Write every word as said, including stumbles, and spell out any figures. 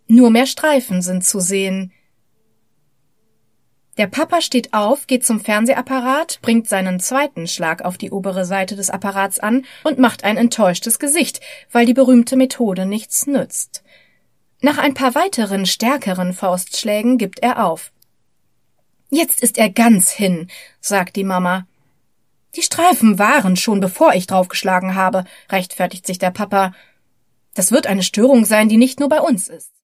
Nur mehr Streifen sind zu sehen. Der Papa steht auf, geht zum Fernsehapparat, bringt seinen zweiten Schlag auf die obere Seite des Apparats an und macht ein enttäuschtes Gesicht, weil die berühmte Methode nichts nützt. Nach ein paar weiteren, stärkeren Faustschlägen gibt er auf. »Jetzt ist er ganz hin«, sagt die Mama. »Die Streifen waren schon, bevor ich draufgeschlagen habe«, rechtfertigt sich der Papa. »Das wird eine Störung sein, die nicht nur bei uns ist.«